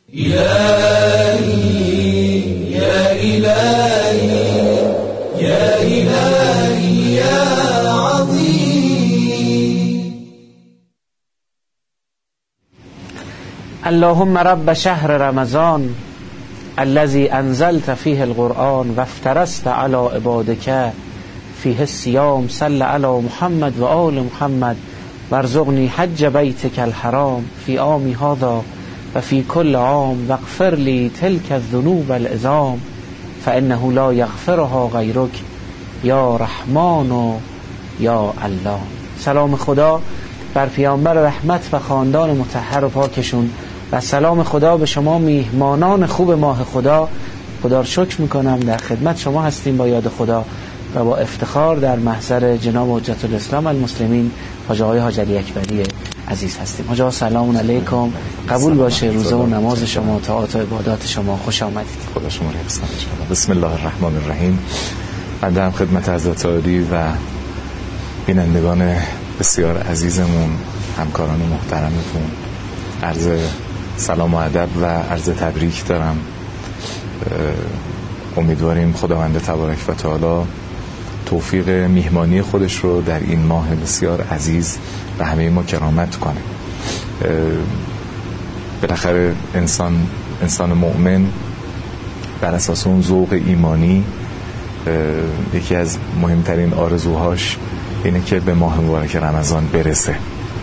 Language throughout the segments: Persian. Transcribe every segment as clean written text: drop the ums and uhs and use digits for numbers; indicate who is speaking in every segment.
Speaker 1: إلهي يا إلهي يا إلهي يا عظيم.
Speaker 2: اللهم رب شهر رمضان الذي انزلت فيه القرآن وافترست على عبادك فيه الصيام صل على محمد و آل محمد وارزقني حج بيتك الحرام في عام هذا و في كل عام واغفر لي تلك الذنوب العظام فانه لا یغفرها غیرک یا رحمان و یا الله. سلام خدا بر پیامبر رحمت و خاندان مطهر و پاکشون و سلام خدا به شما میهمانان خوب ماه خدا. خدا رو شکر میکنم در خدمت شما هستیم با یاد خدا و با افتخار در محضر جناب حجت الاسلام المسلمین حاج آقای حاج علی اکبری عزیز هستیم. حاج آقا سلام علیکم، قبول باشه روزه و نماز شما، طاعات و عبادات شما، خوش آمدید.
Speaker 3: خدا شما رو حفظ کنه. بسم الله الرحمن الرحیم. من در خدمت حضرت عالی و بینندگان بسیار عزیزمون، همکاران محترمتون عرض سلام و ادب و عرض تبریک دارم. امیدواریم خداوند تبارک و تعالی توفیق میهمانی خودش رو در این ماه بسیار عزیز و همه ما کرامت کنه. بالاخره انسان مؤمن بر اساس اون ذوق ایمانی یکی از مهمترین آرزوهاش اینه که به ماه مبارک رمضان برسه.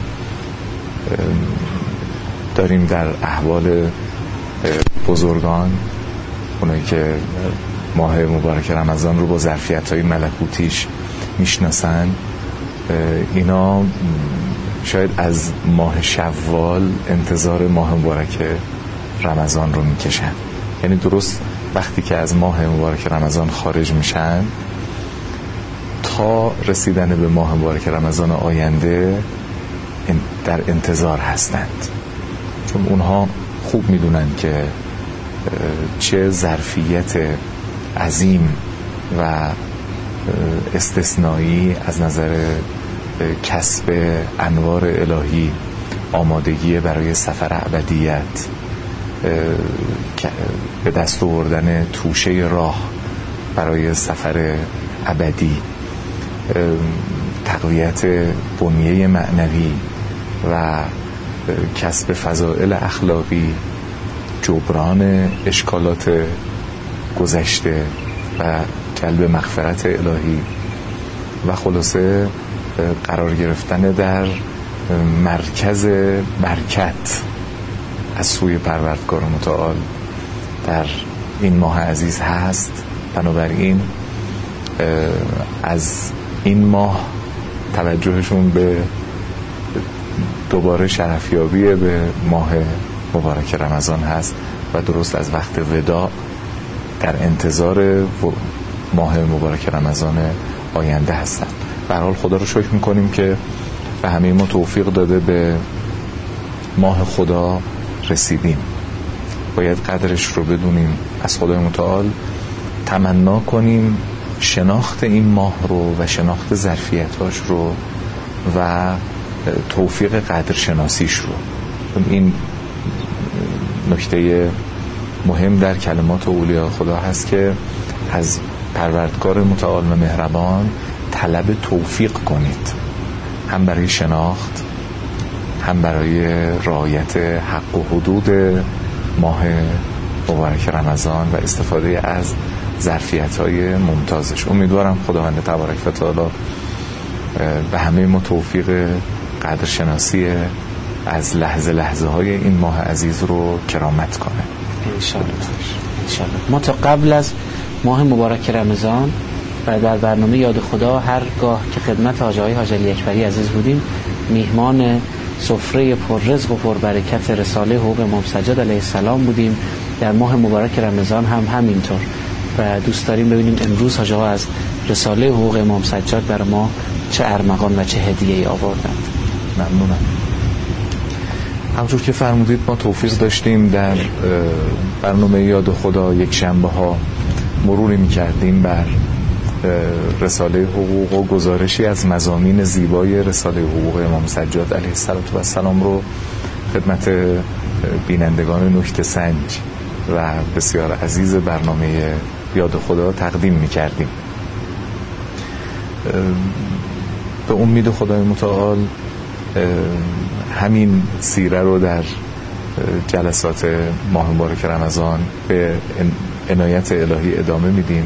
Speaker 3: داریم در احوال بزرگان، اونایی که ماه مبارک رمضان رو با ظرفیت‌های ملکوتیش میشناسن، اینا شاید از ماه شوال انتظار ماه مبارک رمضان رو میکشن. یعنی درست وقتی که از ماه مبارک رمضان خارج میشن تا رسیدن به ماه مبارک رمضان آینده در انتظار هستند، چون اونها خوب میدونن که چه ظرفیت عظیم و استثنایی از نظر کسب انوار الهی، آمادگی برای سفر ابدیت، به دست آوردن توشه راه برای سفر ابدی، تقویت بنیه معنوی و کسب فضائل اخلاقی، جبران اشکالات گذشته و جلب مغفرت الهی و خلاصه قرار گرفتن در مرکز برکت از سوی پروردگار متعال در این ماه عزیز هست. بنابراین از این ماه توجهشون به دوباره شرفیابی به ماه مبارک رمضان هست و درست از وقت وداع در انتظار ماه مبارک رمضان آینده هستن. به هر حال خدا رو شکر میکنیم که به همه ما توفیق داده به ماه خدا رسیدیم. باید قدرش رو بدونیم، از خدای متعال تمنا کنیم شناخت این ماه رو و شناخت ظرفیتاش رو و توفیق قدر شناسیش رو. این نکته مهم در کلمات اولیاء خدا هست که از پروردگار متعال و مهربان طلب توفیق کنید، هم برای شناخت هم برای رعایت حق و حدود ماه مبارک رمضان و استفاده از ظرفیت‌های ممتازش. امیدوارم خداوند تبارک و تعالی به همه ما توفیق قدرشناسی از لحظه های این ماه عزیز رو کرامت کنه
Speaker 2: انشاءالله. ما تا قبل از ماه مبارک رمضان و در برنامه یاد خدا هرگاه که خدمت حاج آقای حاج علی اکبری عزیز بودیم میهمان سفره پررزق و پربرکت رساله حقوق امام سجاد علیه السلام بودیم. در ماه مبارک رمضان هم همینطور و دوست داریم ببینیم امروز حاج آقا از رساله حقوق امام سجاد برای ما چه ارمغان و چه هدیه‌ای آوردند.
Speaker 3: ممنونم. همونجور که فرمودید ما توفیق داشتیم در برنامه یاد خدا یک شنبه ها مروری می‌کردیم بر رساله حقوق و گزارشی از مضامین زیبای رساله حقوق امام سجاد علیه السلام رو خدمت بینندگان نکته سنج و بسیار عزیز برنامه یاد خدا تقدیم می‌کردیم. به امید خدای متعال همین سیره رو در جلسات ماه مبارک رمضان به عنایت الهی ادامه میدیم.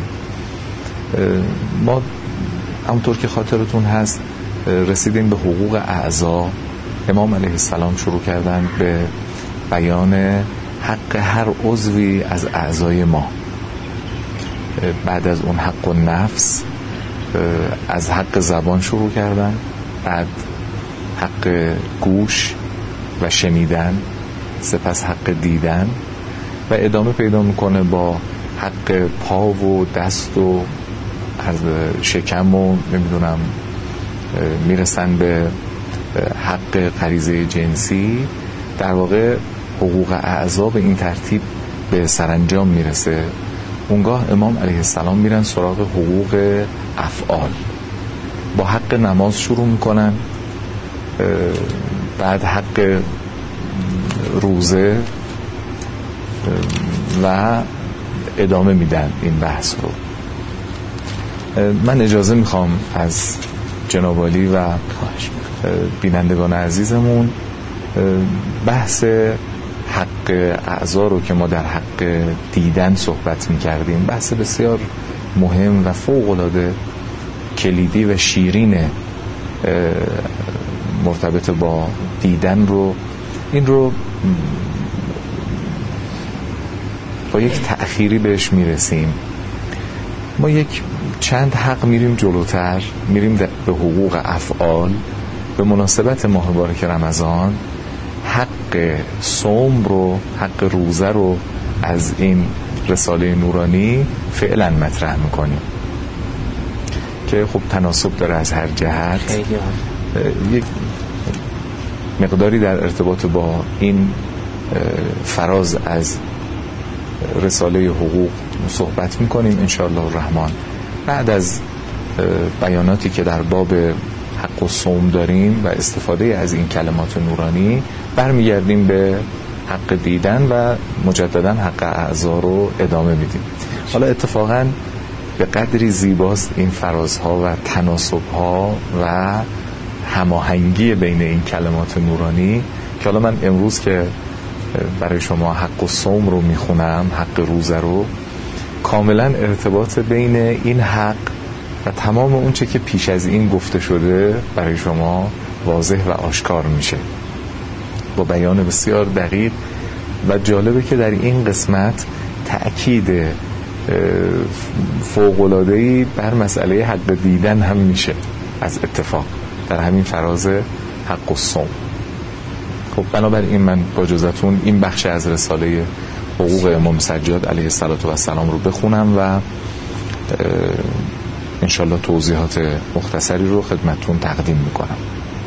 Speaker 3: ما همونطور که خاطرتون هست رسیدیم به حقوق اعضا. امام علیه السلام شروع کردن به بیان حق هر عضوی از اعضای ما. بعد از اون حق النفس از حق زبان شروع کردن، بعد حق گوش و شنیدن، سپس حق دیدن و ادامه پیدا میکنه با حق پا و دست و از شکم و نمیدونم میرسن به حق غریزه جنسی. در واقع حقوق اعضا به این ترتیب به سرانجام میرسه. اونگاه امام علیه السلام میرن سراغ حقوق افعال. با حق نماز شروع میکنن، بعد حق روزه و ادامه میدن این بحث رو. من اجازه میخوام از جناب عالی و بینندگان عزیزمون بحث حق اعضا رو که ما در حق دیدن صحبت میکردیم، بحث بسیار مهم و فوق‌العاده کلیدی و شیرین مرتبط با دیدن رو، این رو با یک تأخیری بهش میرسیم. ما یک چند حق میریم جلوتر، میریم به حقوق افعال. به مناسبت ماه مبارک رمضان حق صوم رو، حق روزه رو از این رساله نورانی فعلا مطرح میکنیم که خب تناسب داره از هر جهت. یک مقداری در ارتباط با این فراز از رساله حقوق صحبت میکنیم انشاءالله الرحمن. بعد از بیاناتی که در باب حق و صوم داریم و استفاده از این کلمات نورانی، برمیگردیم به حق دیدن و مجددا حق اعضا رو ادامه میدیم. حالا اتفاقا به قدری زیباست این فرازها و تناسبها و هماهنگی بین این کلمات نورانی که حالا من امروز که برای شما حق و صوم رو میخونم، حق روزه رو، کاملا ارتباط بین این حق و تمام اون چه که پیش از این گفته شده برای شما واضح و آشکار میشه با بیان بسیار دقیق. و جالبه که در این قسمت تأکید فوق‌العاده‌ای بر مسئله حق دیدن هم میشه از اتفاق در همین فراز حق الصوم. خب بنابراین من با اجازهتون این بخش از رساله حقوق امام سجاد علیه السلام رو بخونم و انشالله توضیحات مختصری رو خدمتتون تقدیم میکنم.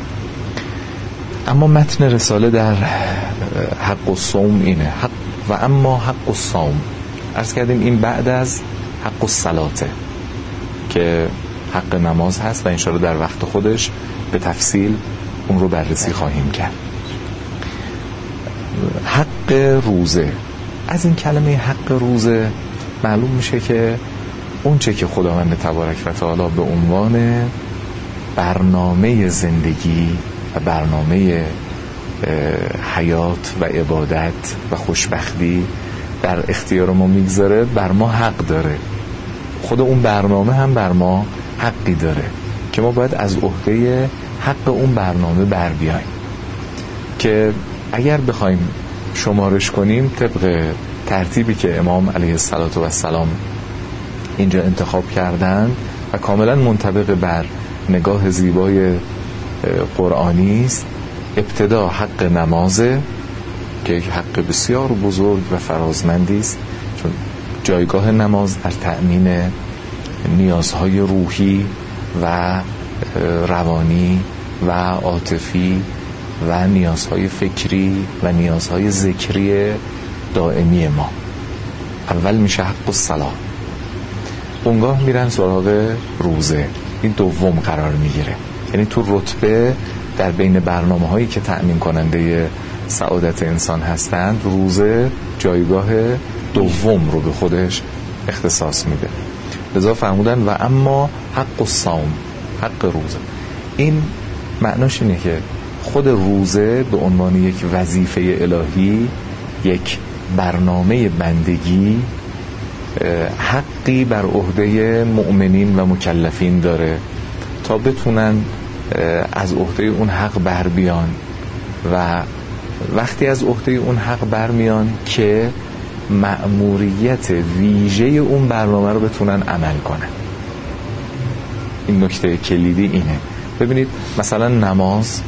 Speaker 3: اما متن رساله در حق الصوم اینه: حق و اما حق الصوم، عرض کردیم این بعد از حق الصلاته که حق نماز هست و انشالله در وقت خودش به تفصیل اون رو بررسی خواهیم کرد. حق روزه، از این کلمه حق روزه معلوم میشه که اون چه که خداوند تبارک و تعالی به عنوان برنامه زندگی و برنامه حیات و عبادت و خوشبختی در اختیار ما میگذاره، بر ما حق داره. خود اون برنامه هم بر ما حقی داره که ما باید از عهده حق اون برنامه بر بیاییم که اگر بخوایم شمارش کنیم طبق ترتیبی که امام علیه السلام اینجا انتخاب کردن و کاملا منطبق بر نگاه زیبای قرآنی است، ابتدا حق نمازه که یک حق بسیار بزرگ و فرازمندی است، چون جایگاه نماز در تأمین نیازهای روحی و روانی و عاطفی و نیازهای فکری و نیازهای ذکری دائمی ما. اول میشه حق الصلاة، اونگاه میرن سراغ روزه، این دوم قرار میگیره. یعنی تو رتبه در بین برنامه هایی که تأمین کننده سعادت انسان هستند، روزه جایگاه دوم رو به خودش اختصاص میده. لذا فرمودن و اما حق الصوم، حق روزه، این معناش اینه که خود روزه به عنوان یک وظیفه الهی، یک برنامه بندگی، حقی بر عهده مؤمنین و مکلفین داره تا بتونن از عهده اون حق بر بیان و وقتی از عهده اون حق برمیان که مأموریت ویژه اون برنامه رو بتونن عمل کنن. این نکته کلیدی اینه. ببینید مثلا نماز،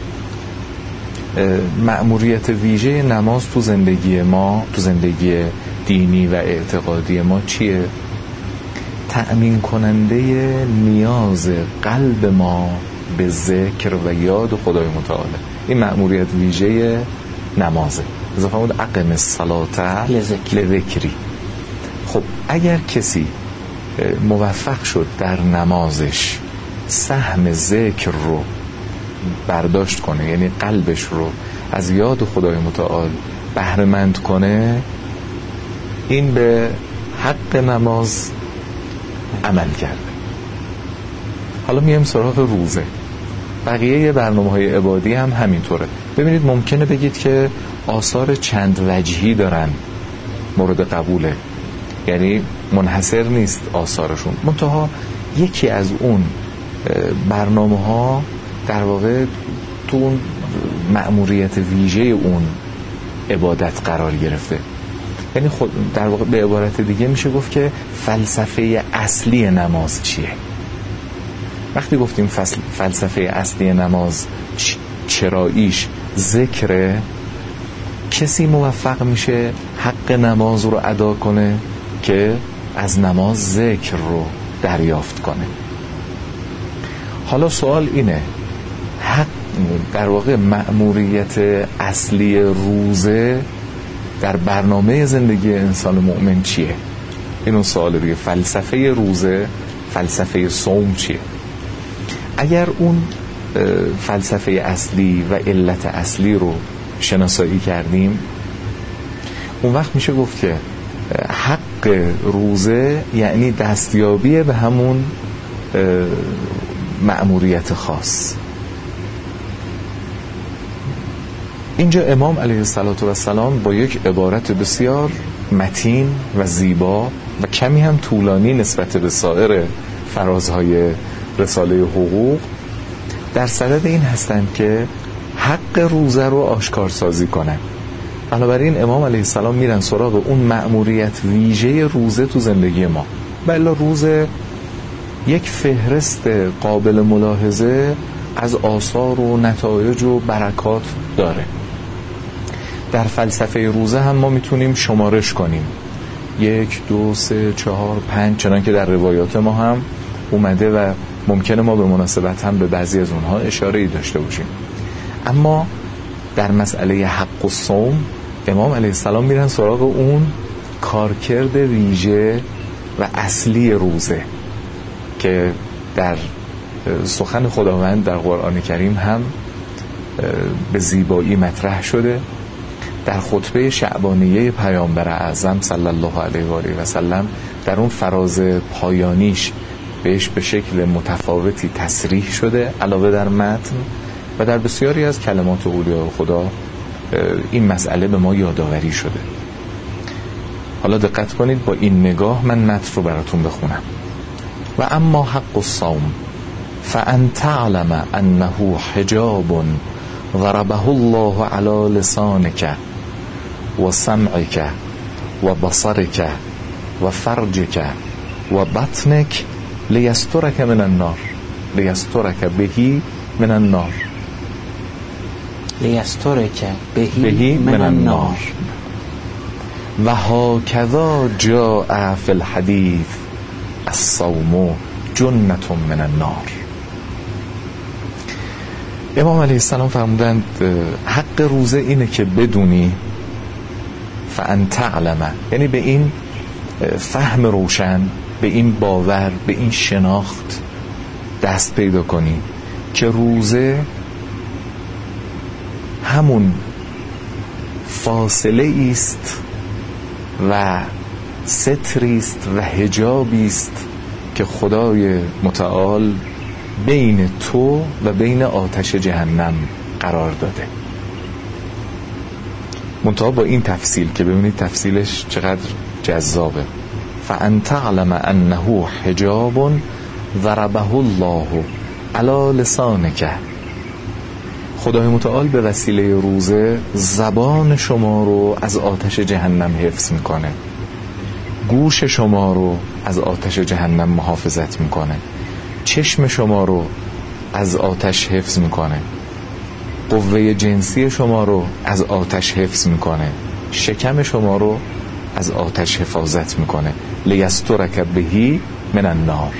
Speaker 3: مأموریت ویژه نماز تو زندگی ما، تو زندگی دینی و اعتقادی ما چیه؟ تأمین کننده نیاز قلب ما به ذکر و یاد خدای متعال. این مأموریت ویژه نمازه. اضافه بود اقم الصلاة لذکری. خب اگر کسی موفق شد در نمازش سهم ذکر رو برداشت کنه، یعنی قلبش رو از یاد خدای متعال بهره مند کنه، این به حق نماز عمل کرده. حالا میایم سراغ روزه. بقیه برنامه‌های عبادی هم همینطوره. ببینید ممکنه بگید که آثار چند وجهی دارن، مورد قبوله، یعنی منحصر نیست آثارشون، منتها یکی از اون برنامه‌ها در واقع تو اون مأموریت ویژه اون عبادت قرار گرفته. یعنی خود در واقع به عبارت دیگه میشه گفت که فلسفه اصلی نماز چیه؟ وقتی گفتیم فلسفه اصلی نماز چراییش ذکره، کسی موفق میشه حق نماز رو ادا کنه که از نماز ذکر رو دریافت کنه. حالا سوال اینه، حق در واقع مأموریت اصلی روزه در برنامه زندگی انسان مؤمن چیه؟ اینو سوال دیگه. فلسفه روزه، فلسفه صوم چیه؟ اگر اون فلسفه اصلی و علت اصلی رو شناسایی کردیم، اون وقت میشه گفت که حق روزه یعنی دستیابی به همون مأموریت خاص. اینجا امام علیه السلام با یک عبارت بسیار متین و زیبا و کمی هم طولانی نسبت به سایر فرازهای رساله حقوق در صدد این هستند که حق روزه رو آشکار سازی کنن. بنابراین امام علیه السلام میرن سراغ اون مأموریت ویژه روزه تو زندگی ما. بله، روزه یک فهرست قابل ملاحظه از آثار و نتایج و برکات داره. در فلسفه روزه هم ما میتونیم شمارش کنیم، 1 2 3 4 5 چنان که در روایات ما هم اومده و ممکنه ما به مناسبت هم به بعضی از اونها اشاره‌ای داشته باشیم. اما در مسئله حق الصوم امام علیه السلام میرن سراغ اون کارکرد ویژه و اصلی روزه که در سخن خداوند در قرآن کریم هم به زیبایی مطرح شده. در خطبه شعبانیه پیامبر اعظم صلی الله علیه و آله و سلم در اون فراز پایانیش بهش به شکل متفاوتی تصریح شده علاوه در متن، و در بسیاری از کلمات اولیاء خدا این مسئله به ما یادآوری شده. حالا دقت کنید، با این نگاه من متن رو براتون بخونم. و اما حق الصوم فان تعلم انه حجاب ضربه الله على لسانك و سمعك و بصرك و فرجك و بطنك لیسترک من النار، لیسترک بهی من النار،
Speaker 2: لیسترک بهی من النار.
Speaker 3: و هاکذا جاء فی الحدیث الصوم جنة من النار. امام علیه السلام فرمودند حق روزه اینه که بدونی، فان تعلم یعنی به این فهم روشن، به این باور، به این شناخت دست پیدا کنی که روزه همون فاصله است و ستری است و حجابی است که خدای متعال بین تو و بین آتش جهنم قرار داده. منتها با این تفصیل که ببینید تفصیلش چقدر جذابه. فَأَن تَعْلَمَ أَنَّهُ حِجَابٌ ضَرَبَهُ اللَّهُ عَلَى لِسَانِكَ. خدای متعال به وسیله روزه زبان شما رو از آتش جهنم حفظ میکنه، گوش شما رو از آتش جهنم محافظت میکنه، چشم شما رو از آتش حفظ میکنه، قوه جنسی شما رو از آتش حفظ میکنه، شکم شما رو از آتش حفاظت میکنه. لیسترک بهی من النار.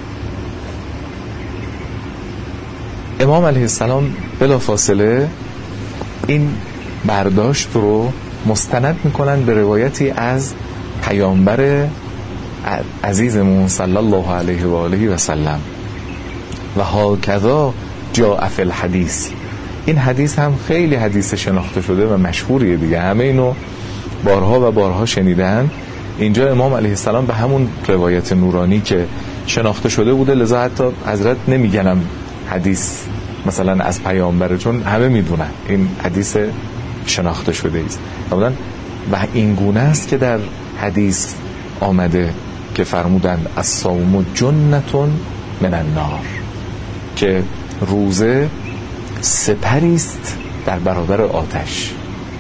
Speaker 3: امام علیه السلام بلافاصله این برداشت رو مستند میکنن به روایتی از پیامبر عزیزمون صلی الله علیه و آله و سلم و هاکذا جاء فی الحدیث. این حدیث هم خیلی حدیث شناخته شده و مشهوریه دیگه، همه اینو بارها و بارها شنیدن. اینجا امام علیه السلام به همون روایت نورانی که شناخته شده بوده، لذا حتی حضرت نمیگنم حدیث مثلا از پیامبره، چون همه میدونن این حدیث شناخته شده است. و این گونه است که در حدیث آمده که فرمودند الصوم جنتون من النار، که روزه سپری است در برابر آتش.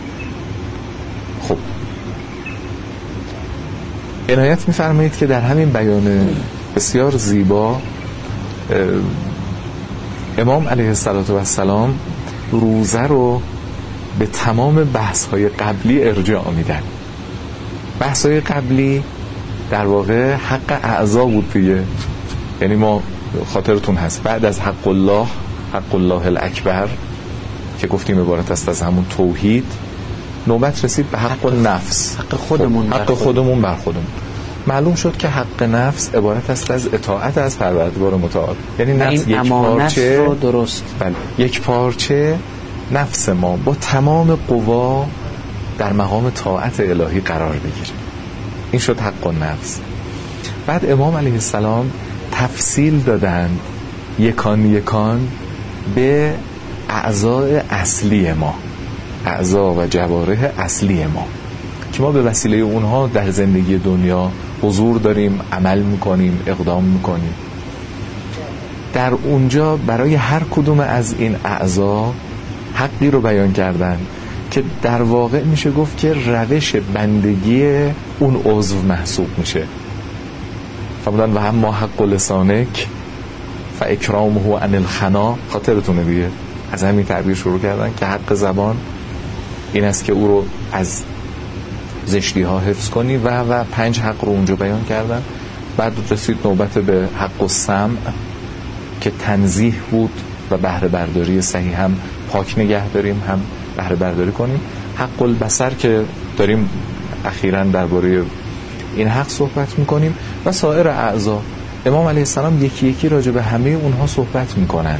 Speaker 3: خب عنایت می‌فرمایید که در همین بیان بسیار زیبا امام علیه السلام روزه رو به تمام بحث‌های قبلی ارجاع میدن. بحث‌های قبلی در واقع حق اعضا بود دیگه، یعنی ما خاطرتون هست بعد از حق الله الاکبر که گفتیم عبارت است از همون توحید، نوبت رسید به حق النفس،
Speaker 2: حق خودمون
Speaker 3: بر خودمون. معلوم شد که حق نفس عبارت است از اطاعت از پروردگار متعال، یعنی نفس یک پارچه
Speaker 2: رو درست
Speaker 3: یک پارچه نفس ما با تمام قوا در مقام طاعت الهی قرار بگیره. این شد حق النفس. بعد امام علیه السلام تفصیل دادن یکان به اعضای اصلی ما، اعضا و جوارح اصلی ما که ما به وسیله اونها در زندگی دنیا حضور داریم، عمل میکنیم، اقدام میکنیم. در اونجا برای هر کدوم از این اعضا حقی رو بیان کردن که در واقع میشه گفت که روش بندگی اون عضو محسوب میشه. فرمودن و هم ما حق لسانک فاکرامه عن الخنا. خاطرتونه دیگه، از همین تعبیر شروع کردن که حق زبان این است که او رو از زشتی ها حفظ کنی و 5 حق رو اونجا بیان کردن. بعد رسید نوبت به حق السمع که تنزیه بود و بهره برداری صحیح، هم پاک نگه داریم هم بهره برداری کنیم. حق البصر که داریم اخیراً درباره این حق صحبت میکنیم و سایر اعضا. امام علیه السلام یکی راجع به همه اونها صحبت میکنن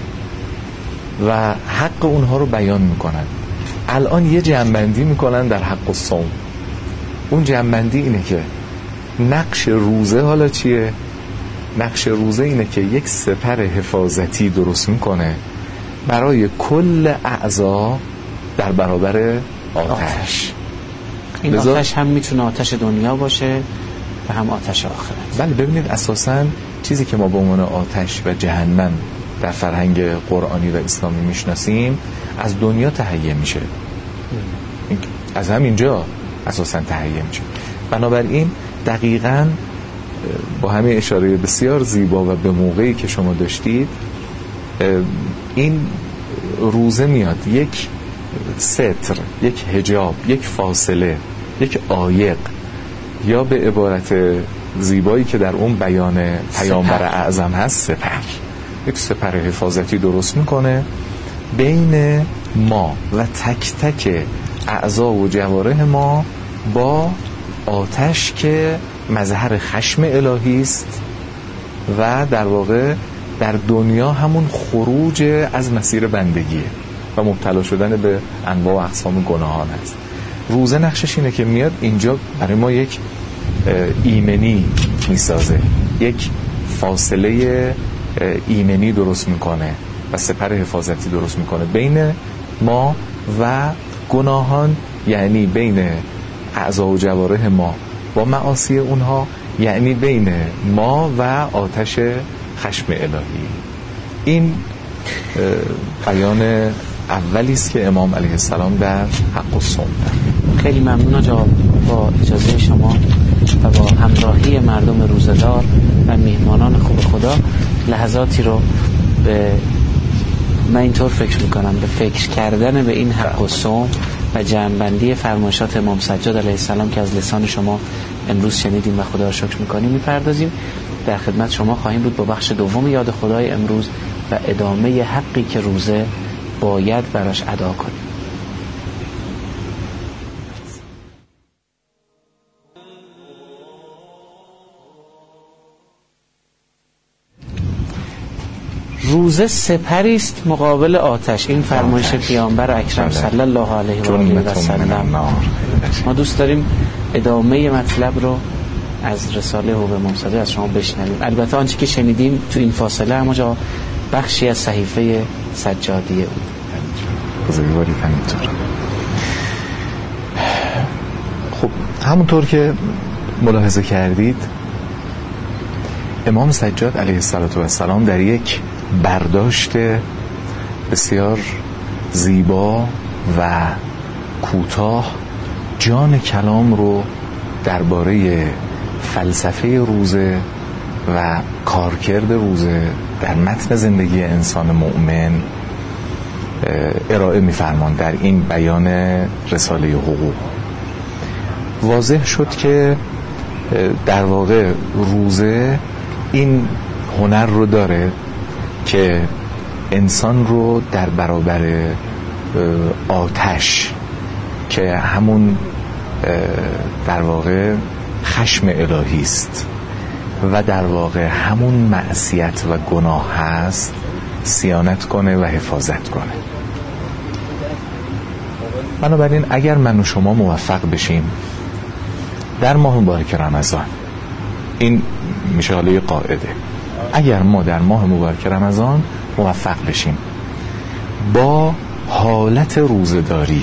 Speaker 3: و حق اونها رو بیان میکنن. الان یه جمع‌بندی میکنن در حق الصوم. اون جمع‌بندی اینه که نقش روزه حالا چیه؟ نقش روزه اینه که یک سپر حفاظتی درست میکنه برای کل اعضا در برابر آتش.
Speaker 2: این آتش هم میتونه آتش دنیا باشه و هم آتش آخرت.
Speaker 3: بله ببینید اساساً چیزی که ما به عنوان آتش و جهنم در فرهنگ قرآنی و اسلامی میشناسیم از دنیا تهیه میشه، از همینجا اساساً تهیه میشه. بنابراین دقیقاً با همه اشاره بسیار زیبا و به موقعی که شما داشتید، این روزه میاد یک ستر، یک حجاب، یک فاصله، یک عایق، یا به عبارت زیبایی که در اون بیان پیامبر اعظم هست سپر، یک سپر حفاظتی درست میکنه بین ما و تک تک اعضا و جوارح ما با آتش که مظهر خشم الهی است و در واقع در دنیا همون خروج از مسیر بندگیه و مبتلا شدن به انواع و اقسام گناهان است. روزه نقشش اینه که میاد اینجا برای ما یک ایمنی میسازه، یک فاصله ایمنی درست میکنه و سپر حفاظتی درست میکنه بین ما و گناهان، یعنی بین اعضا و جوارح ما و معاصی اونها، یعنی بین ما و آتش خشم الهی. این بیان اولی است که امام علیه السلام در حق الصوم دارد.
Speaker 2: خیلی ممنون آقا، با اجازه شما و با همراهی مردم روزدار و میهمانان خوب خدا لحظاتی رو به، من اینطور فکر میکنم، به فکر کردن به این حق الصوم و جمع‌بندی فرمایشات امام سجاد علیه السلام که از لسان شما امروز شنیدیم و خدا را شکر میکنیم میپردازیم. در خدمت شما خواهیم بود با بخش دوم یاد خدای امروز و ادامه حقی که روزه باید براش ادا کنیم. روزه سپری است مقابل آتش. این فرمایش پیامبر اکرم صلی الله علیه و آله و سلم. ما دوست داریم ادامه مطلب رو از رساله حب امام صادق از شما بشنویم. البته آنچه که شنیدیم تو این فاصله اما جا بخشی از صحیفه سجادیه بود.
Speaker 3: بزرگواری همینطور. خب همونطور که ملاحظه کردید امام سجاد علیه السلام در یک برداشت بسیار زیبا و کوتاه جان کلام رو درباره فلسفه روزه و کارکرد روزه در متن زندگی انسان مؤمن ارائه می‌فرماند. در این بیان رساله حقوق واضح شد که در واقع روزه این هنر رو داره که انسان رو در برابر آتش که همون در واقع خشم الهی است و در واقع همون معصیت و گناه هست صیانت کنه و حفاظت کنه. بنابراین اگر من و شما موفق بشیم در ماه مبارک رمضان، این میشه حالا قاعده، اگر ما در ماه مبارک رمضان موفق بشیم با حالت روزه‌داری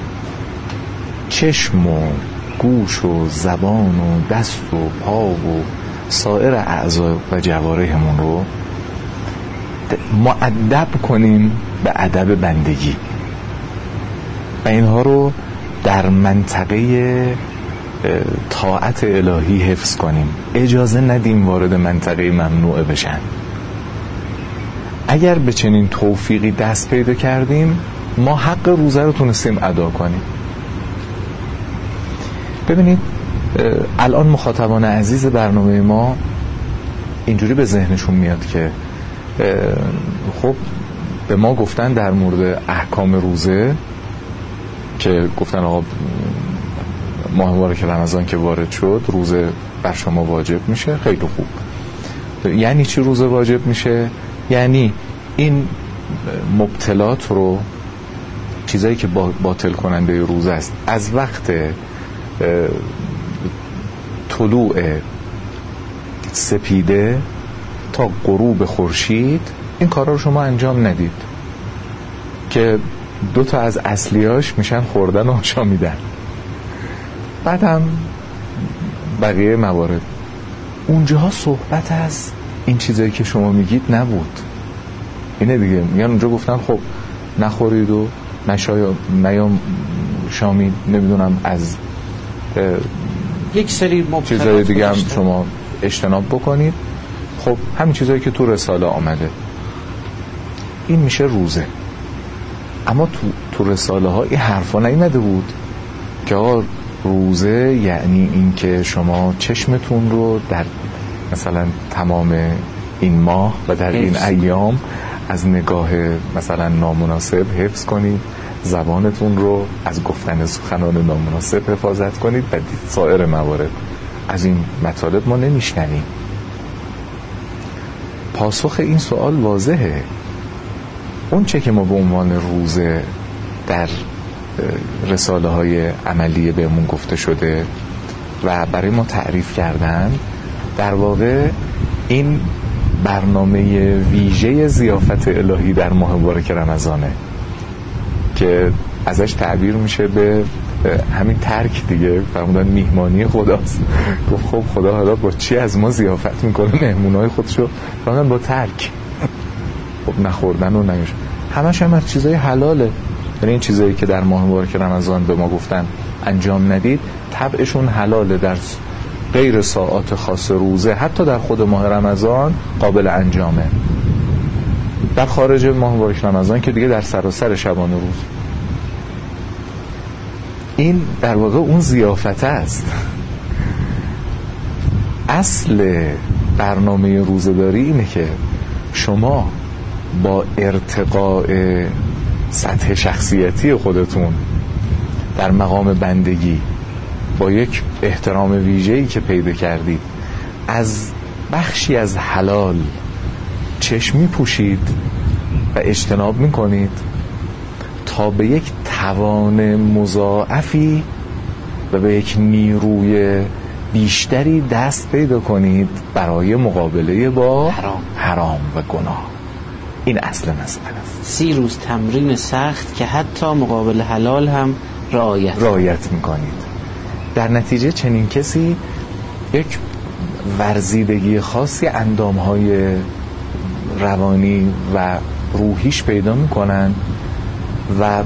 Speaker 3: چشم و گوش و زبان و دست و پا و سایر اعضا و جوارحمون رو مؤدب کنیم به ادب بندگی و اینها رو در منطقه طاعت الهی حفظ کنیم، اجازه ندیم وارد منطقه ممنوعه بشن. اگر به چنین توفیقی دست پیدا کردیم ما حق روزه رو تونستیم ادا کنیم. ببینید الان مخاطبان عزیز برنامه ما اینجوری به ذهنشون میاد که خب به ما گفتن در مورد احکام روزه که گفتن آقا ماه مبارک رمضان که وارد شد روزه بر شما واجب میشه. خیلی خوب. یعنی چی روزه واجب میشه؟ یعنی این مبتلات رو، چیزایی که باطل کننده روزه است، از وقت طلوع سپیده تا غروب خورشید این کارا رو شما انجام ندید که دو تا از اصلیاش میشن خوردن و آشامیدن. بعد هم بقیه موارد. اونجاها صحبت از این چیزایی که شما میگید نبود. اینه دیگه، میگن اونجا گفتن خب نخورید و نیام شامید، نمیدونم از
Speaker 2: یک سری
Speaker 3: چیزای دیگه هم شما اجتناب بکنید. خب همین چیزایی که تو رساله آمده این میشه روزه. اما تو رساله ها این حرفا نیامده بود که آقا روزه یعنی این که شما چشمتون رو در مثلا تمام این ماه و در این ایام از نگاه مثلا نامناسب حفظ کنید، زبانتون رو از گفتن سخنان نامناسب حفاظت کنید و سایر موارد. از این مطالب ما نمیشنویم. پاسخ این سوال واضحه. اون چه که ما به عنوان روزه در رساله های عملی بهمون گفته شده و برای ما تعریف کردن. در واقع این برنامه ویژه ضیافت الهی در ماه مبارک رمضانه که ازش تعبیر میشه به همین ترک دیگه، فرمودن میهمانی خداست. گفت خب خدا حالا با چی از ما ضیافت میکنه؟ مهمونای خودشو فرمودن با ترک. خب نخوردن و نمیشه، همش هم از چیزای حلاله. یعنی این چیزایی که در ماه مبارک رمضان به ما گفتن انجام ندید، طبعشون حلاله، در غیر ساعات خاص روزه، حتی در خود ماه رمضان قابل انجامه. در خارج ماه مبارک رمضان که دیگه در سراسر شبانه روز. این در واقع اون ضیافت است. اصل برنامه روزه‌داری اینه که شما با ارتقاء سطح شخصیتی خودتون در مقام بندگی، با یک احترام ویژه‌ای که پیدا کردید، از بخشی از حلال چشم می‌پوشید و اجتناب می‌کنید تا به یک توان مضاعفی و به یک نیروی بیشتری دست پیدا کنید برای مقابله با حرام و گناه. این اصل مسئله است.
Speaker 2: 30 روز تمرین سخت که حتی مقابل حلال هم رعایت
Speaker 3: میکنید. در نتیجه چنین کسی یک ورزیدگی خاصی اندامهای روانی و روحیش پیدا میکنن و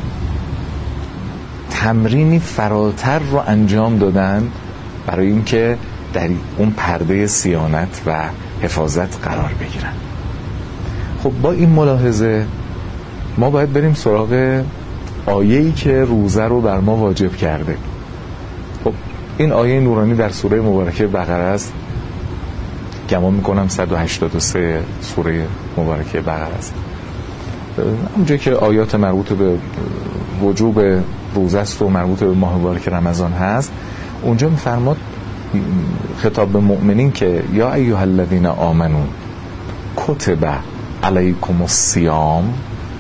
Speaker 3: تمرینی فراتر رو انجام دادن برای اینکه در اون پرده صیانت و حفاظت قرار بگیرن. خب با این ملاحظه ما باید بریم سراغ آیه‌ای که روزه رو بر ما واجب کرده. خب این آیه نورانی در سوره مبارکه بقره است. گمان میکنم 183 سوره مبارکه بقره است. اونجا که آیات مربوط به وجوب روزه است و مربوط به ماه مبارک رمضان هست، اونجا میفرماد خطاب به مؤمنین که یا ایها الذین آمنو کتب علیکم الصیام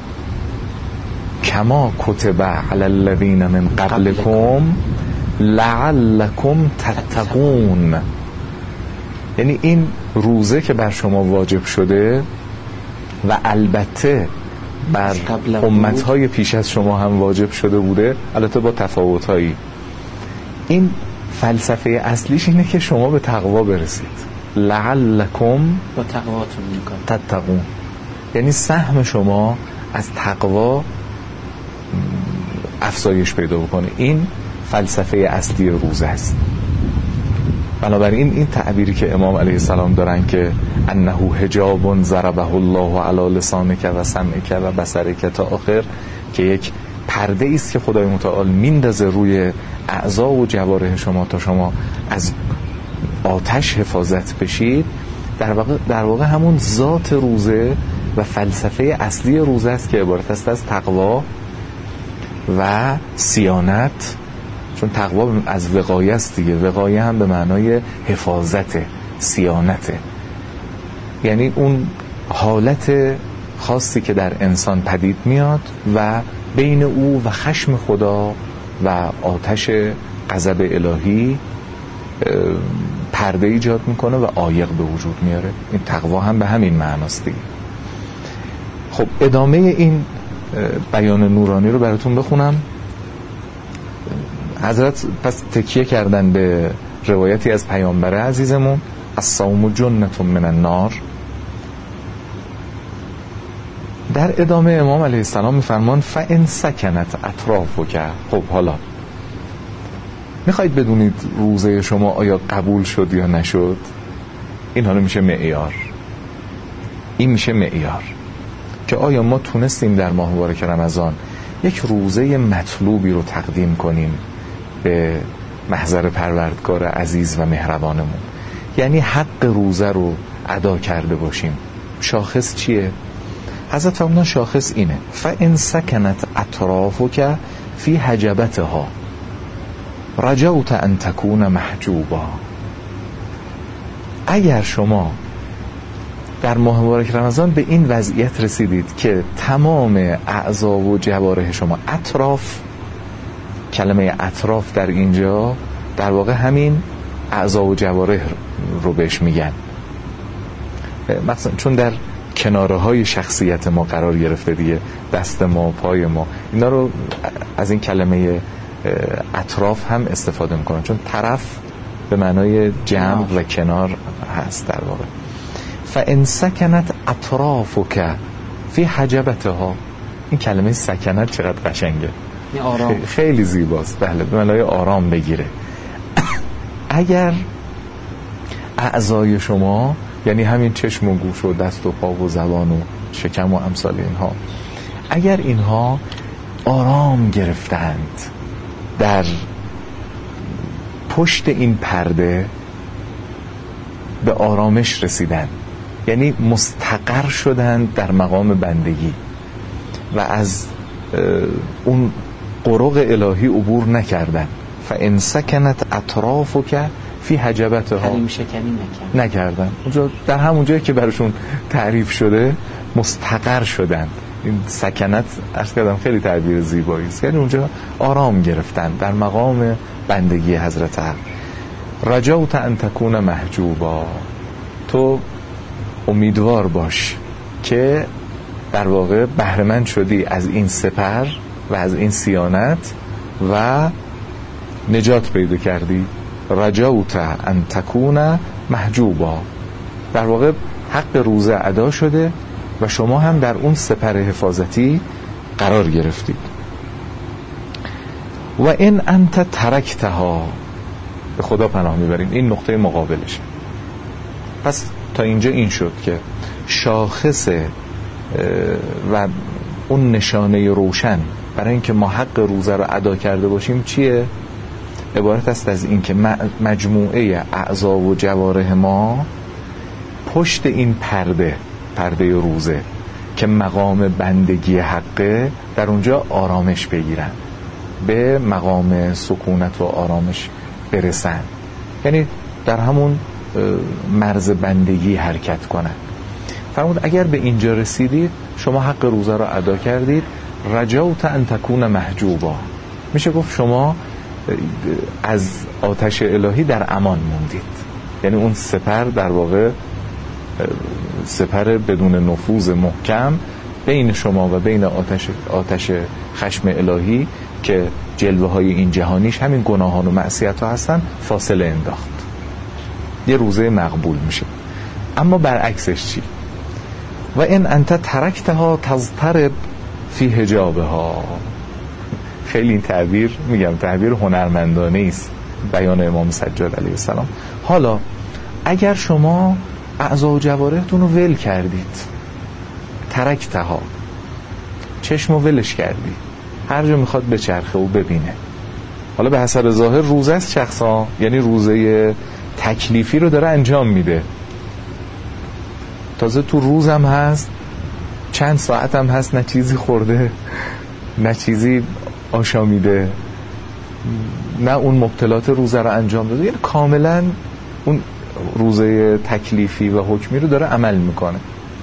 Speaker 3: کما کتب علی الذین من قبلکم لعلکم تتقون. یعنی این روزه که بر شما واجب شده و البته بر امتهای پیش از شما هم واجب شده بوده، البته با تفاوت‌هایی، این فلسفه اصلیش اینه که شما به تقوا برسید. لعلکم
Speaker 2: با تقواتون
Speaker 3: تتقون، یعنی سهم شما از تقوا افزایش پیدا بکنه. این فلسفه اصلی روزه است. بنابراین این تعبیری که امام علیه السلام دارن که انه حجاب ضربه الله علی لسانک و سمعک و بصرک تا آخر، که یک پرده است که خدای متعال میندازه روی اعضا و جوارح شما تا شما از آتش حفاظت بشید، در واقع همون ذات روزه و فلسفه اصلی روزه است که عبارت است از تقوا و صیانت. چون تقوا از وقایه است دیگه، وقایه هم به معنای حفاظت، صیانته، یعنی اون حالت خاصی که در انسان پدید میاد و بین او و خشم خدا و آتش غضب الهی پرده ایجاد میکنه و عایق به وجود میاره. این تقوا هم به همین معناست دیگه. خب ادامه این بیان نورانی رو براتون بخونم. حضرت پس تکیه کردن به روایتی از پیامبر عزیزمون، الصوم جنة من النار. در ادامه امام علیه السلام میفرمان فإن سکنت اطرافک. خب حالا میخواید بدونید روزه شما آیا قبول شد یا نشد؟ این حالا میشه معیار. این میشه معیار که آیا ما تونستیم در ماه مبارک رمضان یک روزه مطلوبی رو تقدیم کنیم به محضر پروردگار عزیز و مهربانمون، یعنی حق روزه رو ادا کرده باشیم. شاخص چیه؟ حضرت فرمودن شاخص اینه فإن سکنت اطرافک فی حجبتها رجوت ان تکون محجوبا. اگر شما در ماه مبارک رمضان به این وضعیت رسیدید که تمام اعضا و جوارح شما، اطراف کلمه اطراف در اینجا در واقع همین اعضا و جوارح رو بهش میگن، مثلا چون در کناره های شخصیت ما قرار گرفته دیگه، دست ما، پای ما، اینا رو از این کلمه اطراف هم استفاده میکنن، چون طرف به معنای جمع و کنار هست در واقع. فَإِنْ سَكَنَتْ أَطْرَافُكَ فی حجبتها، این کلمه سکنت چقدر قشنگه، خیلی زیباست. بله، به معنای آرام بگیره. اگر اعضای شما، یعنی همین چشم و گوش و دست و پا و زبان و شکم و امثال اینها، اگر اینها آرام گرفتند در پشت این پرده، به آرامش رسیدن، یعنی مستقر شدند در مقام بندگی و از اون قرق الهی عبور نکردن. فَإِنْ سَكَنَتْ أَطْرَافُكَ فی حجبتها،
Speaker 2: حریم شکنی
Speaker 3: نکردن. اونجا در همون جایی که براشون تعریف شده مستقر شدن. این سکنت عرض کردم خیلی تعبیر زیبایی است، یعنی اونجا آرام گرفتن در مقام بندگی حضرت حق. رجوت ان تکون محجوبا، تو امیدوار باش که در واقع بهره‌مند شدی از این سپر و از این صیانت و نجات پیدا کردی. رجوت ان تکون محجوبا، در واقع حق روزه ادا شده و شما هم در اون سپر حفاظتی قرار گرفتید. و این انت ترکتها، به خدا پناه میبریم، این نقطه مقابلشه. پس تا اینجا این شد که شاخص و اون نشانه روشن برای اینکه ما حق روزه رو ادا کرده باشیم چیه؟ عبارت است از این که مجموعه اعضا و جوارح ما پشت این پرده روزه که مقام بندگی حقه، در اونجا آرامش بگیرن، به مقام سکونت و آرامش برسن، یعنی در همون مرز بندگی حرکت کنن. فرمود اگر به اینجا رسیدید شما حق روزه را ادا کردید. رجوت ان تکون محجوبا، میشه گفت شما از آتش الهی در امان موندید، یعنی اون سپر در واقع سپر بدون نفوذ محکم بین شما و بین آتش خشم الهی که جلوه های این جهانیش همین گناهان و معصیت ها هستن فاصله انداخت، یه روزه مقبول میشه. اما برعکسش چی؟ و این انت ترکتها تضطرب فی حجابها. خیلی این تعبیر، میگم تعبیر هنرمندانه است، بیان امام سجاد علیه السلام. حالا اگر شما اعضا و جوارحتون رو ول کردید، ترکتها، چشم رو ولش کردی، هر جا میخواد بچرخه و ببینه. حالا به حسب ظاهر روزه است شخصا، یعنی روزه تکلیفی رو داره انجام میده، تازه تو روزم هست، چند ساعت هم هست، نه چیزی خورده نه چیزی آشامیده، نه اون مبتلات روزه رو انجام داده، یعنی کاملا اون روزه تکلیفی و حکمی رو داره عمل میکنه.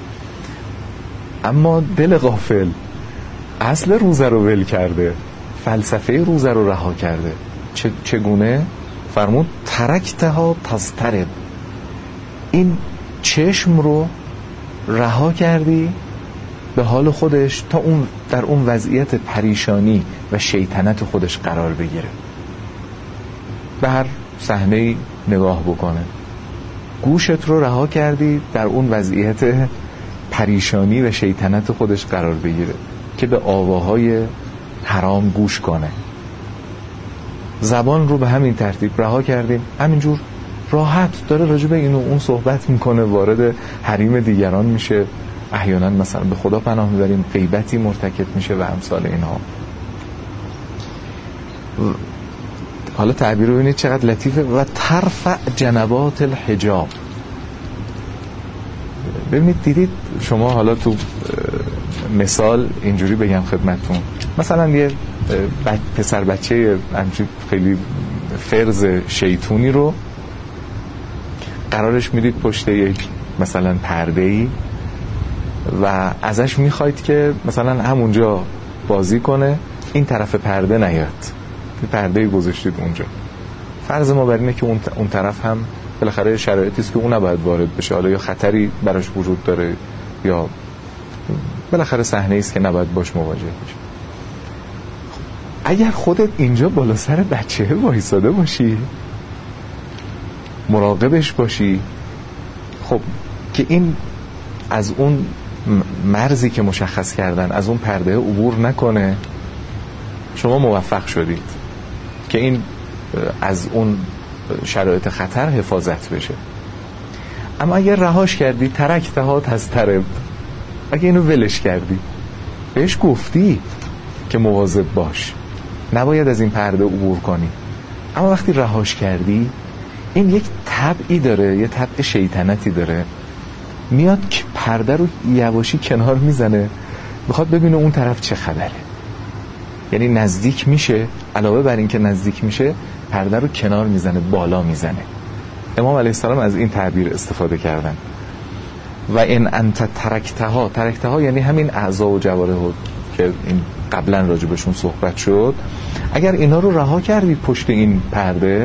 Speaker 3: اما دل غافل اصل روزه رو ول کرده، فلسفه روزه رو رها کرده. چگونه؟ فرمود ترکتها تضطرب، این چشم رو رها کردی به حال خودش تا اون در اون وضعیت پریشانی و شیطنت خودش قرار بگیره، به هر صحنه‌ای نگاه بکنه. گوشت رو رها کردی در اون وضعیت پریشانی و شیطنت خودش قرار بگیره که به آواهای حرام گوش کنه. زبان رو به همین ترتیب رها کردیم، همینجور راحت داره راجع به این و اون صحبت میکنه، وارد حریم دیگران میشه، احیانا مثلا به خدا پناه میبریم غیبتی مرتکب میشه و امثال اینها. حالا تعبیر رو ببینید چقدر لطیفه. و ترفع جنبات الحجاب. ببینید، دیدید شما، حالا تو مثال اینجوری بگم خدمتتون، مثلا یه پسر بچه همچین خیلی فرز شیطونی رو قرارش میدید پشت یک مثلا پرده‌ای و ازش میخواید که مثلا همونجا بازی کنه، این طرف پرده نیاد، پرده گذاشتید اونجا. فرض ما بر اینه که اون طرف هم بالاخره شرایطی است که اون نباید وارد بشه، حالا یا خطری براش وجود داره یا بالاخره صحنه‌ای است که نباید باش مواجه بشه. اگر خودت اینجا بالا سر بچه وایساده باشی، مراقبش باشی، خب که این از اون مرزی که مشخص کردن از اون پرده عبور نکنه، شما موفق شدید که این از اون شرایط خطر حفاظت بشه. اما اگر رهاش کردی، ترکتها تضطرب، اگه اینو ولش کردی، بهش گفتی که مواظب باش، نباید از این پرده عبور کنی، اما وقتی رهاش کردی، این یک طبعی داره، یه طبع شیطنتی داره، میاد که پرده رو یواشی کنار میزنه، بخواد ببینه اون طرف چه خبره. یعنی نزدیک میشه، علاوه بر این که نزدیک میشه، پرده رو کنار میزنه، بالا میزنه. امام علیه السلام از این تعبیر استفاده کردن. و این انت ترکتها یعنی همین اعضا و جوارح که این قبلا راجبشون صحبت شد، اگر اینا رو رها کردی پشت این پرده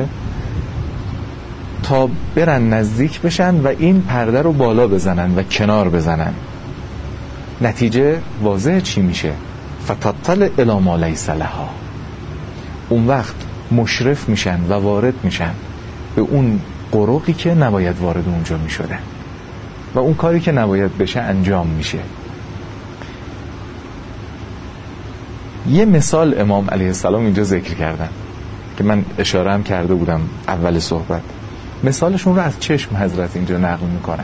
Speaker 3: تا برن نزدیک بشن و این پرده رو بالا بزنن و کنار بزنن، نتیجه واضح چی میشه؟ فتطلع الی ما لیس لها. اون وقت مشرف میشن و وارد میشن به اون قرقی که نباید وارد اونجا میشدن و اون کاری که نباید بشه انجام میشه. یه مثال امام علیه السلام اینجا ذکر کردن که من اشاره هم کرده بودم اول صحبت. مثالشون رو از چشم حضرت اینجا نقل میکنن.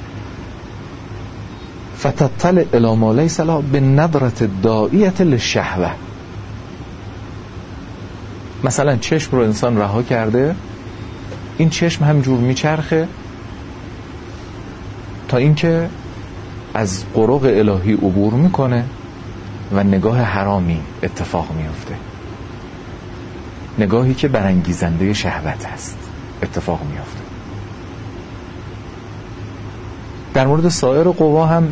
Speaker 3: فتطلع الی ما لیس لها بالنظرة الداعیة للشهوة. مثلا چشم رو انسان رها کرده، این چشم همجور میچرخه تا اینکه از قرق الهی عبور میکنه و نگاه حرامی اتفاق میفته، نگاهی که برانگیزنده شهوت است اتفاق میفته. در مورد سایر قوا هم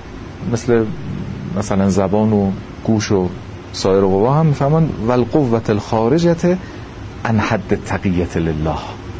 Speaker 3: مثلا زبان و گوش و سایر قوا هم میفهمن والقوة الخارجة عن حد التقیة لله.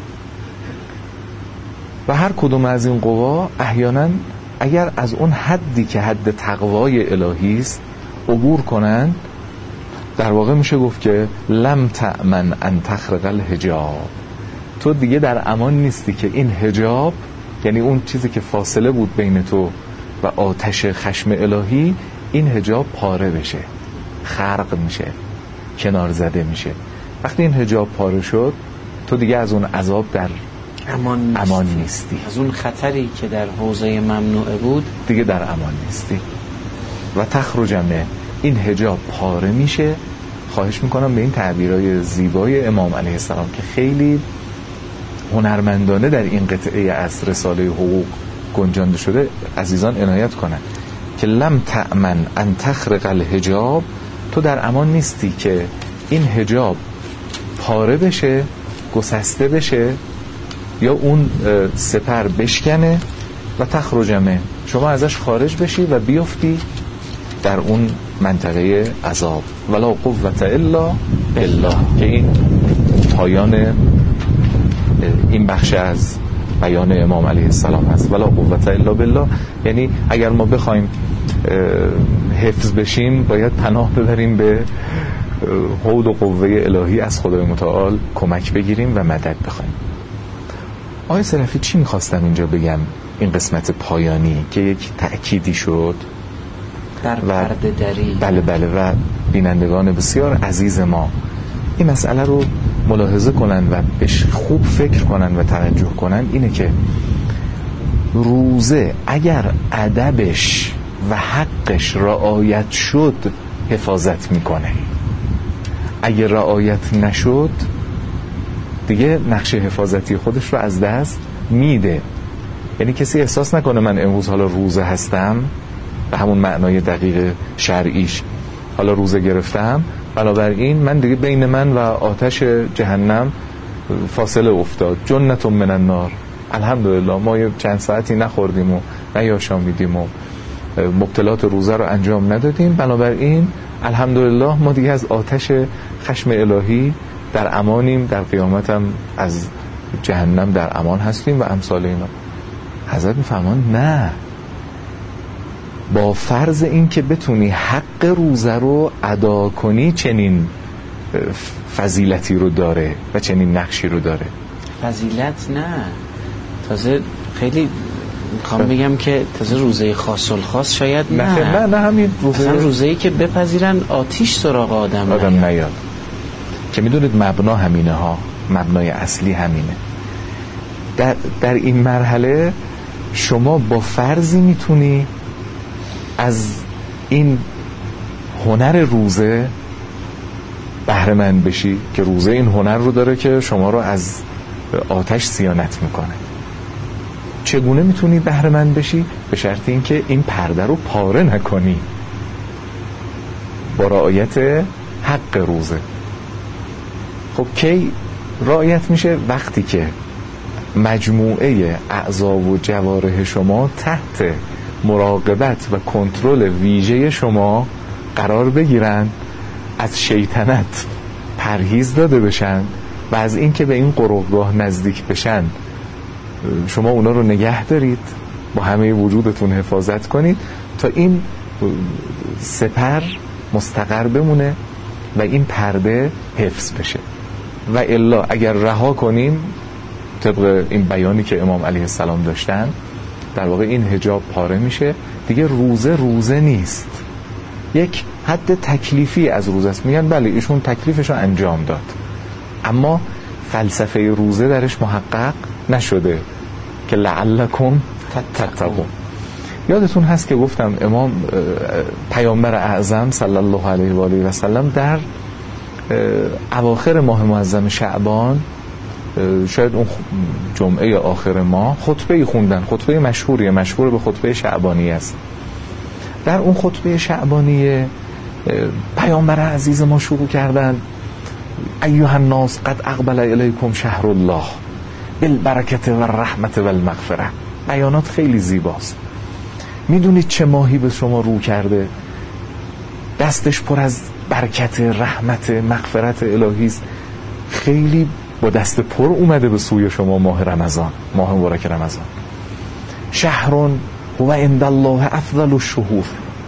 Speaker 3: و هر کدوم از این قوا احیانا اگر از اون حدی که حد تقوای الهی است عبور کنن، در واقع میشه گفت که لم تأمن ان تخرق الحجاب. تو دیگه در امان نیستی که این حجاب، یعنی اون چیزی که فاصله بود بین تو و آتش خشم الهی، این حجاب پاره بشه، خرق میشه، کنار زده میشه. وقتی این حجاب پاره شد، تو دیگه از اون عذاب در امان نیستی.
Speaker 2: از اون خطری که در حوزه ممنوعه بود
Speaker 3: دیگه در امان نیستی. و تخرجمه، این حجاب پاره میشه. خواهش میکنم به این تعبیرهای زیبای امام علیه السلام که خیلی هنرمندانه در این قطعه از رساله حقوق گنجانده شده عزیزان عنایت کنن که لم تأمن ان تخرق الحجاب. تو در امان نیستی که این حجاب پاره بشه، گسسته بشه یا اون سپر بشکنه و تخرجمه، شما ازش خارج بشی و بیفتی در اون منطقه عذاب. ولا قوة الا بالله، که این پایان این بخش از بیان امام علیه السلام هست. ولا قوة الا بالله یعنی اگر ما بخوایم حفظ بشیم باید پناه ببریم به حول و قوه الهی، از خدای متعال کمک بگیریم و مدد بخوایم. آقای سلفی چی میخواستم اینجا بگم؟ این قسمت پایانی که یک تأکیدی شد
Speaker 2: در پرده دری.
Speaker 3: بله و بینندگان بسیار عزیز ما این مسئله رو ملاحظه کنن و بهش خوب فکر کنن و توجه کنن، اینه که روزه اگر ادبش و حقش رعایت شد حفاظت میکنه، اگر رعایت نشد دیگه نقش حفاظتی خودش رو از دست میده. یعنی کسی احساس نکنه من امروز حالا روزه هستم به همون معنای دقیق شرعیش، حالا روزه گرفتم، بنابراین من دیگه بین من و آتش جهنم فاصله افتاد، جنة من النار، الحمدلله ما یه چند ساعتی نخوردیم و نیاشامیدیم و مبتلات روزه رو انجام ندادیم، بنابراین الحمدلله ما دیگه از آتش خشم الهی در امانیم، در قیامت هم از جهنم در امان هستیم و امثال اینا. حضرت میفرمان نه، با فرض این که بتونی حق روزه رو ادا کنی چنین فضیلتی رو داره و چنین نقشی رو داره.
Speaker 2: فضیلت نه، تازه خیلی میخوام بگم که تازه روزه خاص الخاص شاید
Speaker 3: نه همین
Speaker 2: روزه‌ای که بپذیرن آتیش سراغ آدم
Speaker 3: نیاد. که میدونید مبنا همینه ها، مبنای اصلی همینه. در این مرحله شما با فرضی میتونی از این هنر روزه بهره مند بشی که روزه این هنر رو داره که شما رو از آتش صیانت میکنه. چگونه میتونی بهره مند بشی؟ به شرط اینکه این پرده رو پاره نکنی با رعایت حق روزه. خب کی رعایت میشه؟ وقتی که مجموعه اعضا و جوارح شما تحت مراقبت و کنترل ویژه شما قرار بگیرن، از شیطنت پرهیز داده بشن و از این که به این قربگاه نزدیک بشن شما اونا رو نگه دارید، با همه وجودتون حفاظت کنید تا این سپر مستقر بمونه و این پرده حفظ بشه. و الا اگر رها کنیم طبق این بیانی که امام علیه السلام داشتن، در واقع این حجاب پاره میشه دیگه. روزه نیست، یک حد تکلیفی از روزه است. میگن بله ایشون تکلیفش رو انجام داد، اما فلسفه روزه درش محقق نشده که لعلکم تتقون. یادتون هست که گفتم امام پیامبر اعظم صلی الله علیه و آله و سلم در اواخر ماه معظم شعبان، شاید اون جمعه آخر ماه، خطبه خوندن. خطبه مشهور به خطبه شعبانی است. در اون خطبه شعبانی پیامبر عزیز ما شروع کردن ایها الناس قد اقبل الیکم شهر الله بالبرکت و الرحمت و المغفره. بیانات خیلی زیباست. میدونید چه ماهی به شما رو کرده؟ دستش پر از برکت، رحمت، مغفرت الهی است. خیلی با دست پر اومده به سوی شما ماه رمضان، ماه مبارک رمضان. شهرون و عند الله افضل الشهور،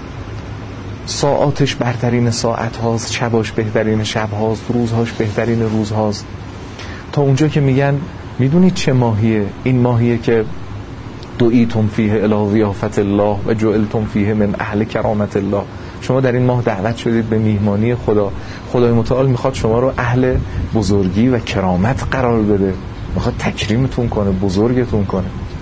Speaker 3: ساعاتش برترین ساعت هاست، شباش بهترین شب هاست، روزهاش بهترین روز هاست. تا اونجا که میگن میدونید چه ماهیه؟ این ماهیه که دعیتم فیه الی ضیافت الله و جعلتم فیه من اهل کرامت الله. شما در این ماه دعوت شدید به میهمانی خدا. خدای متعال میخواد شما رو اهل بزرگی و کرامت قرار بده، میخواد تکریمتون کنه، بزرگتون کنه.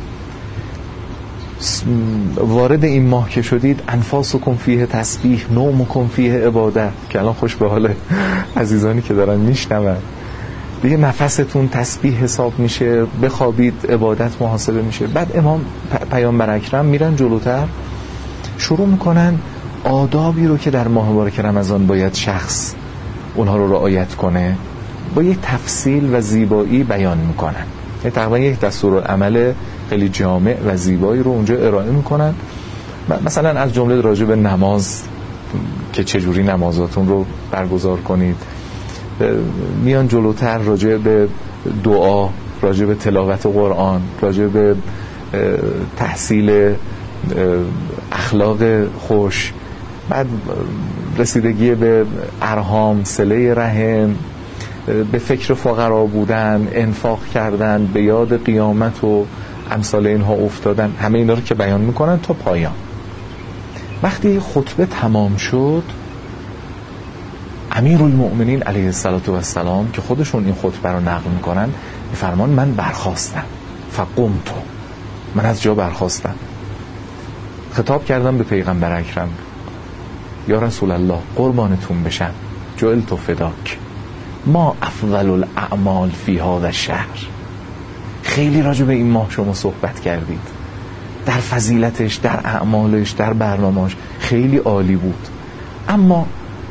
Speaker 3: وارد این ماه که شدید انفاسکم فیه تسبیح، نومکم فیه عبادت، که الان خوش به حال عزیزانی که دارن میشنون دیگه. نفستون تسبیح حساب میشه، بخوابید عبادت محاسبه میشه. بعد امام پیامبر اکرم میرن جلوتر، شروع میکنن آدابی رو که در ماه مبارک رمضان باید شخص اونها رو رعایت کنه با یک تفصیل و زیبایی بیان میکنن. تقریبا یک دستورالعمل خیلی جامع و زیبایی رو اونجا ارائه میکنن. مثلا از جمله راجع به نماز که چجوری نمازاتون رو برگزار کنید، میان جلوتر راجع به دعا، راجع به تلاوت قرآن، راجع به تحصیل اخلاق خوش، بعد رسیدگی به ارحام، صله رحم، به فکر فقرا بودن، انفاق کردن، به یاد قیامت و امثال اینها افتادن. همه اینا رو که بیان میکنن تا پایان. وقتی خطبه تمام شد، امیرالمؤمنین علیه السلام که خودشون این خطبه رو نقل میکنن میفرمان من برخاستم، فقمت، من از جا برخاستم، خطاب کردم به پیغمبر اکرم، یا رسول الله قربانتون بشم، جعلت فداک، ما افضل الاعمال فی هذا الشهر. خیلی راجع به این ماه شما صحبت کردید، در فضیلتش، در اعمالش، در برنامه‌اش خیلی عالی بود، اما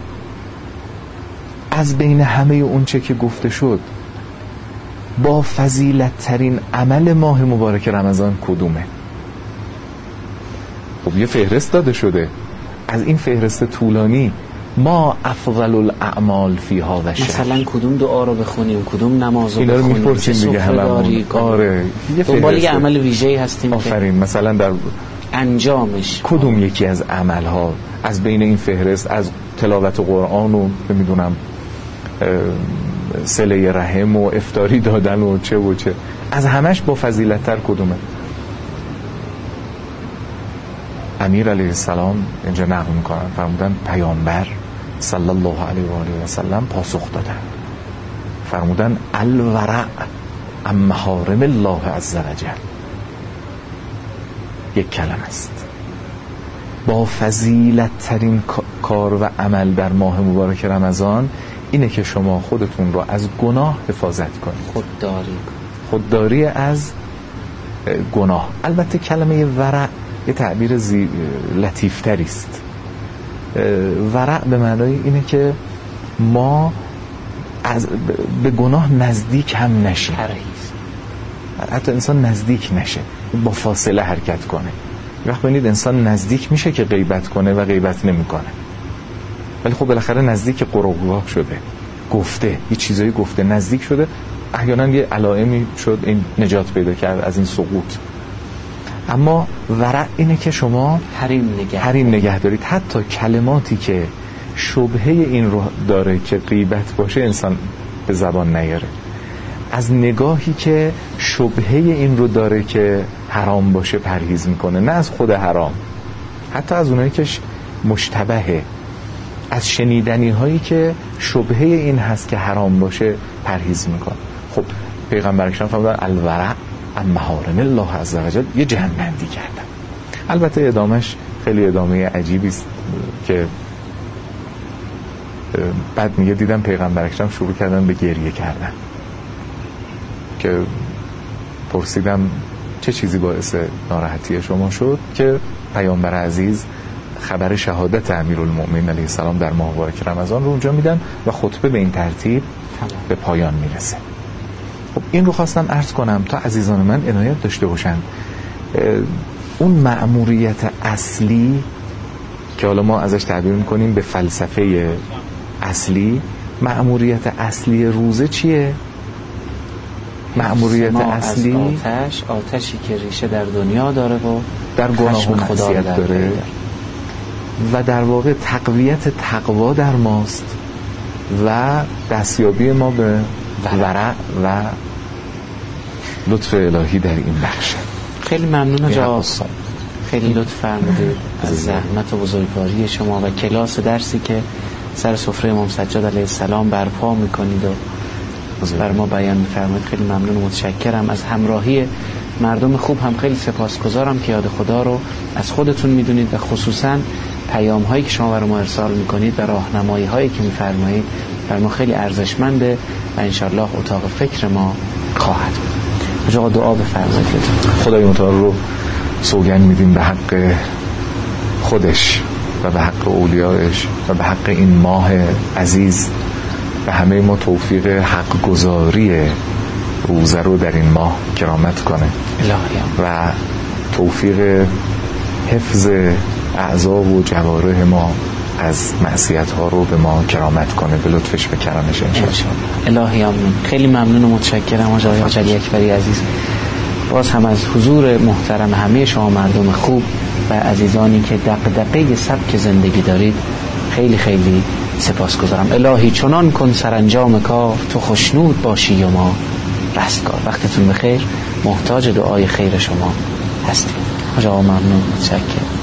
Speaker 3: از بین همه اون چه که گفته شد با فضیلت ترین عمل ماه مبارک رمضان کدومه؟ خب یه فهرست داده شده. از این فهرست طولانی ما افضل الاعمال فی هذا الشهر.
Speaker 2: مثلا کدوم دعا رو بخونیم، کدوم نماز رو بخونیم، چه سفره داری.
Speaker 3: آره،
Speaker 2: دنبال یه عمل ویژه‌ای هستیم.
Speaker 3: آفرین. مثلا در
Speaker 2: انجامش
Speaker 3: کدوم یکی از عمل‌ها از بین این فهرست، از تلاوت قرآن و نمیدونم صله رحم و افطاری دادن و چه و چه، از همش با فضیلت‌تر کدومه؟ امیر علیه السلام اینجا نقل میکنن، فرمودن پیامبر صلی الله علیه و آله و سلم پاسخ دادن، فرمودن الورع عن محارم الله عز وجل. یک کلمه است، با فضیلت ترین کار و عمل در ماه مبارک رمضان اینه که شما خودتون رو از گناه حفاظت کنید، خودداری از گناه. البته کلمه ورع یه تعبیر لطیفتری است. ورع به معنای اینه که ما به گناه نزدیک هم نشیم، حتی انسان نزدیک نشه، با فاصله حرکت کنه. وقت ببینید انسان نزدیک میشه که غیبت کنه و غیبت نمیکنه، ولی خب بالاخره نزدیک قربگاه شده، گفته یه چیزایی گفته، نزدیک شده، احیانا یه علائمی شد این نجات پیدا کرد از این سقوط. اما ورع اینه که شما حریم نگه دارید. حتی کلماتی که شبهه این رو داره که غیبت باشه انسان به زبان نیاره، از نگاهی که شبهه این رو داره که حرام باشه پرهیز میکنه، نه از خود حرام، حتی از اونایی که مشتبهه، از شنیدنی هایی که شبهه این هست که حرام باشه پرهیز میکنه. خب پیغمبر اکرم فرمودن الورع عن محارم الله عز وجل، یه جمع‌بندی کردم. البته ادامش خیلی ادامه عجیبی است که بعد میگه دیدم پیغمبر اکرم شروع کردن به گریه کردن، که پرسیدم چه چیزی باعث ناراحتی شما شد؟ که پیامبر عزیز خبر شهادت امیرالمؤمنین علیه السلام در ماه مبارک رمضان رو اونجا میدن و خطبه به این ترتیب به پایان میرسه. خب این رو خواستم عرض کنم تا عزیزان من عنایت داشته باشن. اون مأموریت اصلی که حالا ما ازش تعبیر میکنیم به فلسفه اصلی، مأموریت اصلی روزه چیه؟ مأموریت اصلی
Speaker 2: آتشی که ریشه در دنیا داره و
Speaker 3: در گناه و معصیت داره و در واقع تقویت تقوا در ماست و دستیابی ما به ورع و لطف الهی در این بخش.
Speaker 2: خیلی ممنون جناب، خیلی لطف فرمودید از زحمت و بزرگواری شما و کلاس درسی که سر سفره امام سجاد علیه السلام برپا میکنید و بر ما بیان میفرمایید. خیلی ممنون و متشکرم از همراهی مردم خوب. هم خیلی سپاسگزارم که یاد خدا رو از خودتون میدونید و خصوصا پیام هایی که شما برای ما ارسال میکنید و راهنمایی هایی که میفرمایید بر ما خیلی ارزشمنده و انشالله اتاق فکر ما خواهد بود. آقا دعا بفرمایید.
Speaker 3: خدای متعال رو سوگند میدیم به حق خودش و به حق اولیایش و به حق این ماه عزیز و همه ما توفیق حق گزاری روزه رو در این ماه کرامت کنه و توفیق حفظ اعضا و جوارح ما از معصیت ها رو به ما کرامت کنه به لطفش به کرمش انشاءالله.
Speaker 2: الهی آمین. خیلی ممنون و متشکرم آقای حاجی اکبری عزیز. باز هم از حضور محترم همه شما مردم خوب و عزیزانی که دغدغه سبک زندگی دارید خیلی خیلی سپاسگزارم. الهی چنان کن سرانجام کار تو خوشنود باشی و ما رستگار. وقتتون بخیر. محتاج دعای خیر شما هستیم. آقا ممنون، متشکرم.